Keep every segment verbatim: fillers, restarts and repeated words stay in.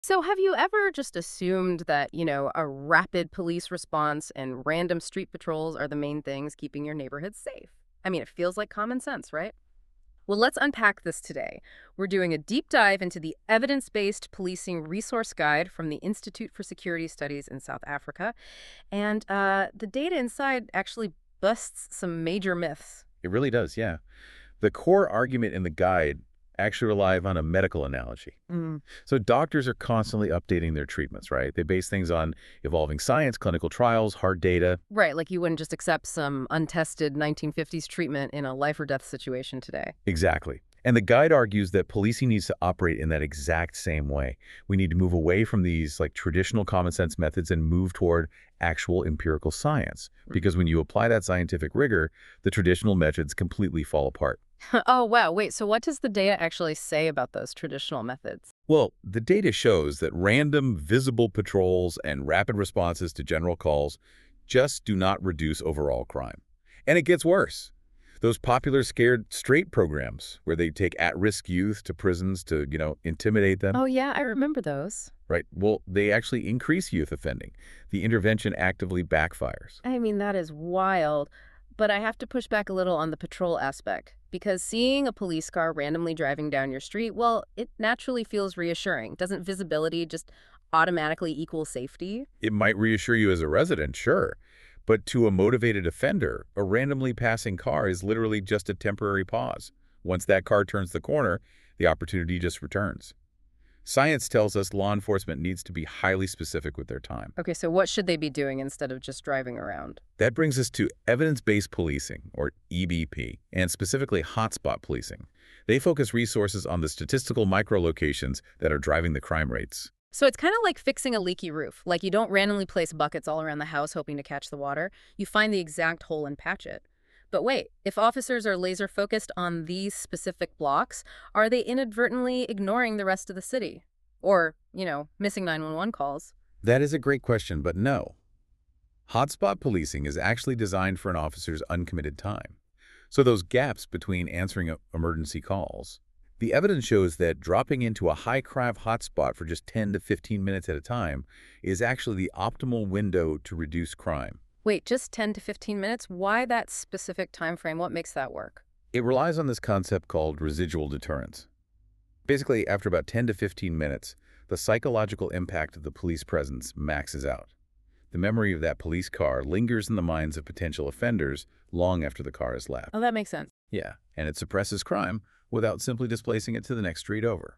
So, have you ever just assumed that, you know, a rapid police response and random street patrols are the main things keeping your neighborhood safe? I mean, it feels like common sense, right? Well, let's unpack this today. We're doing a deep dive into the evidence based policing resource guide from the Institute for Security Studies in South Africa. And uh, the data inside actually busts some major myths. It really does, yeah. The core argument in the guide actually rely on a medical analogy. Mm. So doctors are constantly updating their treatments, right? They base things on evolving science, clinical trials, hard data. Right, like you wouldn't just accept some untested nineteen fifties treatment in a life or death situation today. Exactly. And the guide argues that policing needs to operate in that exact same way. We need to move away from these like traditional common sense methods and move toward actual empirical science. Because when you apply that scientific rigor, the traditional methods completely fall apart. Oh, wow. Wait, so what does the data actually say about those traditional methods? Well, the data shows that random, visible patrols and rapid responses to general calls just do not reduce overall crime. And it gets worse. Those popular scared straight programs where they take at-risk youth to prisons to, you know, intimidate them, Oh, yeah, I remember those. right? Well, they actually increase youth offending. The intervention actively backfires. I mean, that is wild. But I have to push back a little on the patrol aspect because seeing a police car randomly driving down your street, well, it naturally feels reassuring. Doesn't visibility just automatically equal safety? It might reassure you as a resident, sure, but to a motivated offender, a randomly passing car is literally just a temporary pause. Once that car turns the corner, the opportunity just returns. Science tells us law enforcement needs to be highly specific with their time. Okay, so what should they be doing instead of just driving around? That brings us to evidence-based policing, or E B P, and specifically hotspot policing. They focus resources on the statistical micro-locations that are driving the crime rates. So it's kind of like fixing a leaky roof. Like you don't randomly place buckets all around the house hoping to catch the water. You find the exact hole and patch it. But wait, if officers are laser focused on these specific blocks, are they inadvertently ignoring the rest of the city? Or, you know, missing nine one one calls? That is a great question, but no. Hotspot policing is actually designed for an officer's uncommitted time. So those gaps between answering e- emergency calls. The evidence shows that dropping into a high-crime hotspot for just ten to fifteen minutes at a time is actually the optimal window to reduce crime. Wait, just ten to fifteen minutes? Why that specific time frame? What makes that work? It relies on this concept called residual deterrence. Basically, after about ten to fifteen minutes, the psychological impact of the police presence maxes out. The memory of that police car lingers in the minds of potential offenders long after the car has left. Oh, that makes sense. Yeah, and it suppresses crime without simply displacing it to the next street over.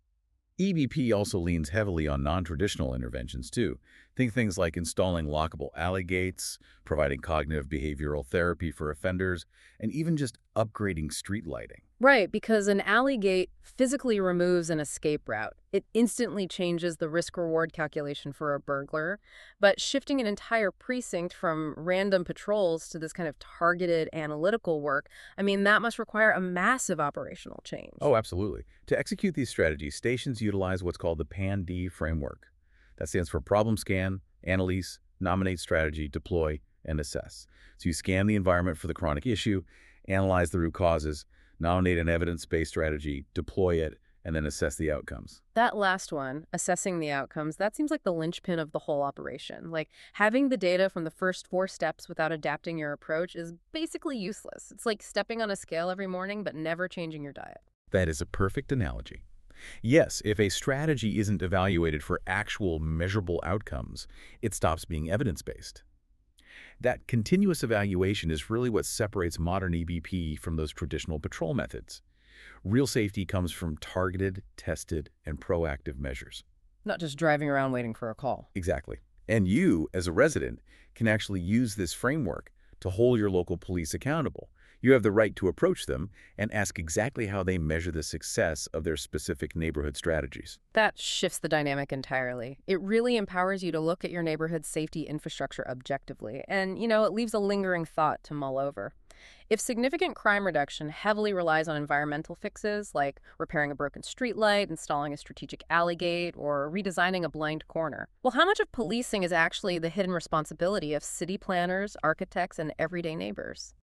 E B P also leans heavily on non-traditional interventions, too. Think things like installing lockable alley gates, providing cognitive behavioral therapy for offenders, and even just upgrading street lighting. Right, because an alley gate physically removes an escape route. It instantly changes the risk-reward calculation for a burglar. But shifting an entire precinct from random patrols to this kind of targeted analytical work, I mean, that must require a massive operational change. Oh, absolutely. To execute these strategies, stations utilize what's called the PAN-D framework. That stands for Problem Scan, Analyse, Nominate Strategy, Deploy, and Assess. So you scan the environment for the chronic issue, analyze the root causes, nominate an evidence-based strategy, deploy it, and then assess the outcomes. That last one, assessing the outcomes, that seems like the linchpin of the whole operation. Like, having the data from the first four steps without adapting your approach is basically useless. It's like stepping on a scale every morning but never changing your diet. That is a perfect analogy. Yes, if a strategy isn't evaluated for actual measurable outcomes, it stops being evidence-based. That continuous evaluation is really what separates modern E B P from those traditional patrol methods. Real safety comes from targeted, tested, and proactive measures. Not just driving around waiting for a call. Exactly. And you, as a resident, can actually use this framework to hold your local police accountable. You have the right to approach them and ask exactly how they measure the success of their specific neighborhood strategies. That shifts the dynamic entirely. It really empowers you to look at your neighborhood's safety infrastructure objectively, and, you know, it leaves a lingering thought to mull over. If significant crime reduction heavily relies on environmental fixes, like repairing a broken streetlight, installing a strategic alley gate, or redesigning a blind corner, well, how much of policing is actually the hidden responsibility of city planners, architects, and everyday neighbors?